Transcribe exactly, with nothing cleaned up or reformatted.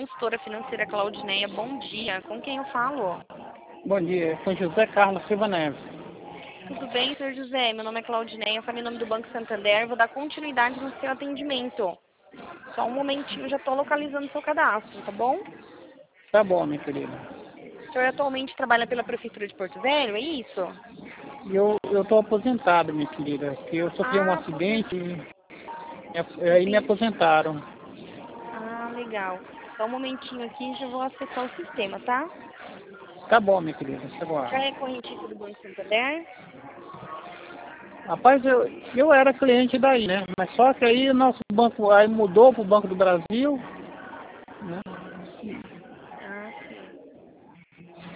consultora financeira Claudineia. Bom dia. Com quem eu falo? Bom dia, sou José Carlos Silva Neves. Tudo bem, senhor José? Meu nome é Claudineia, eu falo em nome do Banco Santander. Vou dar continuidade no seu atendimento. Só um momentinho, já estou localizando o seu cadastro, tá bom? Tá bom, minha querida. O senhor atualmente trabalha pela Prefeitura de Porto Velho, é isso? E Eu eu tô aposentado, minha querida, porque eu sofri um Ah, acidente e aposentado. me- aí me aposentaram. Ah, legal. Só um momentinho aqui, já vou acessar o sistema, tá? Tá bom, minha querida, tá Já bom. é correntista do Banco Santander? Rapaz, eu, eu era cliente daí, né? Mas só que aí o nosso banco aí mudou pro Banco do Brasil, né?